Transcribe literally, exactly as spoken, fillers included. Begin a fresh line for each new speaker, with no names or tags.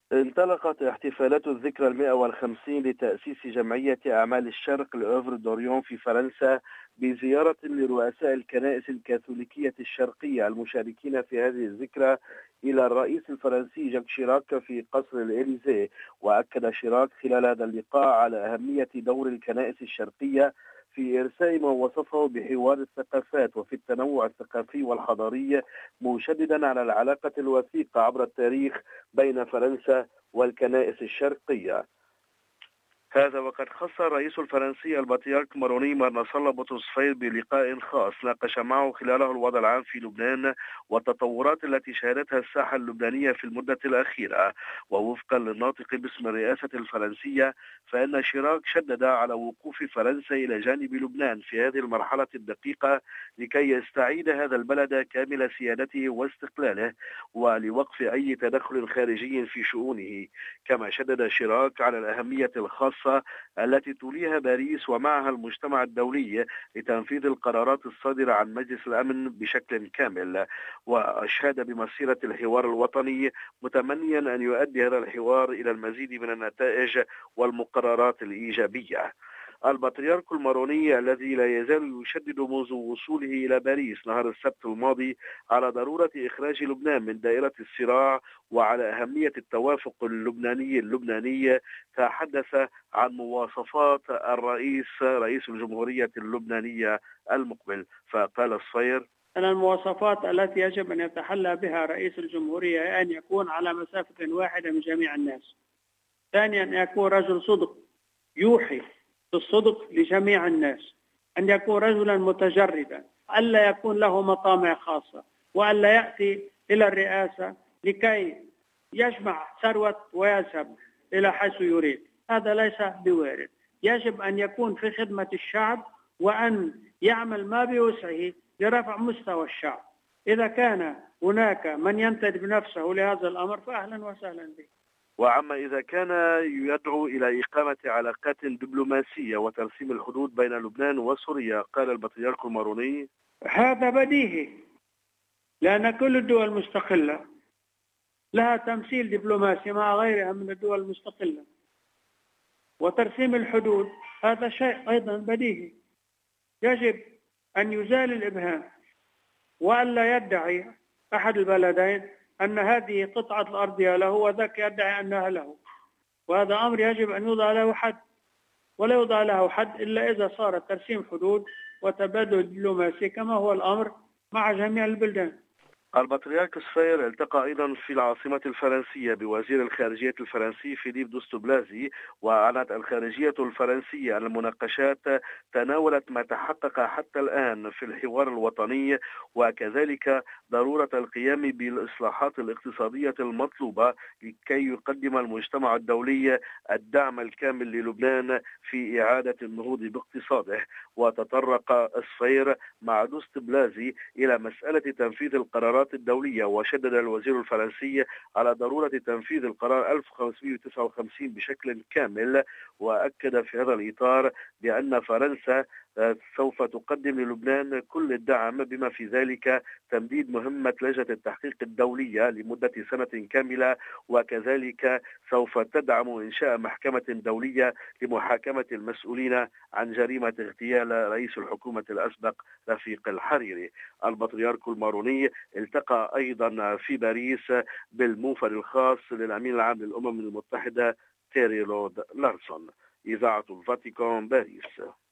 انطلقت احتفالات الذكرى المئة والخمسين لتأسيس جمعية أعمال الشرق لأوفر دوريون في فرنسا بزيارة لرؤساء الكنائس الكاثوليكية الشرقية المشاركين في هذه الذكرى إلى الرئيس الفرنسي جاك شيراك في قصر الإليزيه. وأكد شيراك خلال هذا اللقاء على أهمية دور الكنائس الشرقية في إرساء ما وصفه بحوار الثقافات وفي التنوع الثقافي والحضاري، مشددا على العلاقة الوثيقة عبر التاريخ بين فرنسا والكنائس الشرقية. هذا وقد خص الرئيس الفرنسي البطريرك ماروني مرناصلة بطرسفيل بلقاء خاص ناقش معه خلاله الوضع العام في لبنان والتطورات التي شهدتها الساحة اللبنانية في المدة الأخيرة. ووفقا للناطق باسم الرئاسة الفرنسية، فإن شيراك شدد على وقوف فرنسا إلى جانب لبنان في هذه المرحلة الدقيقة لكي يستعيد هذا البلد كامل سيادته واستقلاله ولوقف أي تدخل خارجي في شؤونه. كما شدد شيراك على الأهمية الخاصة التي توليها باريس ومعها المجتمع الدولي لتنفيذ القرارات الصادرة عن مجلس الأمن بشكل كامل. وأشاد بمسيرة الحوار الوطني، متمنيا أن يؤدي هذا الحوار إلى المزيد من النتائج والمقررات الإيجابية. البطريرك الماروني الذي لا يزال يشدد منذ وصوله إلى باريس نهار السبت الماضي على ضرورة إخراج لبنان من دائرة الصراع وعلى أهمية التوافق اللبناني اللبناني، تحدث عن مواصفات الرئيس رئيس الجمهورية اللبنانية المقبل، فقال الصفير:
أن المواصفات التي يجب أن يتحلى بها رئيس الجمهورية أن يكون على مسافة واحدة من جميع الناس. ثانيا، أن يكون رجل صدق يوحي بالصدق لجميع الناس، أن يكون رجلا متجردا، ألا يكون له مطامع خاصة، وألا يأتي إلى الرئاسة لكي يجمع ثروة ويذهب إلى حيث يريد. هذا ليس بوارد. يجب أن يكون في خدمة الشعب وأن يعمل ما بوسعه لرفع مستوى الشعب. إذا كان هناك من ينتدب نفسه لهذا الأمر فأهلا وسهلا به.
وعما إذا كان يدعو إلى إقامة علاقات دبلوماسية وترسيم الحدود بين لبنان وسوريا، قال البطريرك الماروني:
هذا بديهي، لأن كل الدول المستقلة لها تمثيل دبلوماسي مع غيرها من الدول المستقلة، وترسيم الحدود هذا شيء أيضا بديهي. يجب أن يزال الإبهام، وألا يدعي أحد البلدين أن هذه قطعة الأرض له وذاك يدعي أنها له، وهذا أمر يجب أن يوضع له حد، ولا يوضع له حد إلا إذا صار ترسيم حدود وتبادل دبلوماسي كما هو الأمر مع جميع البلدان.
البطريرك الصفير التقى أيضا في العاصمة الفرنسية بوزير الخارجية الفرنسي فيليب دوستوبلازي، وأعلنت الخارجية الفرنسية أن المناقشات تناولت ما تحقق حتى الآن في الحوار الوطني، وكذلك ضرورة القيام بالإصلاحات الاقتصادية المطلوبة لكي يقدم المجتمع الدولي الدعم الكامل للبنان في إعادة النهوض باقتصاده. وتطرق الصفير مع دوستوبلازي إلى مسألة تنفيذ القرارات الدولية، وشدد الوزير الفرنسي على ضرورة تنفيذ القرار ألف وخمسمئة وتسعة وخمسين بشكل كامل. وأكد في هذا الإطار بأن فرنسا سوف تقدم للبنان كل الدعم، بما في ذلك تمديد مهمة لجنة التحقيق الدولية لمدة سنة كاملة، وكذلك سوف تدعم إنشاء محكمة دولية لمحاكمة المسؤولين عن جريمة اغتيال رئيس الحكومة الأسبق رفيق الحريري. البطريرك الماروني التقى أيضا في باريس بالموفد الخاص للأمين العام للأمم المتحدة تيري رود لارسون. إذاعة الفاتيكان، باريس.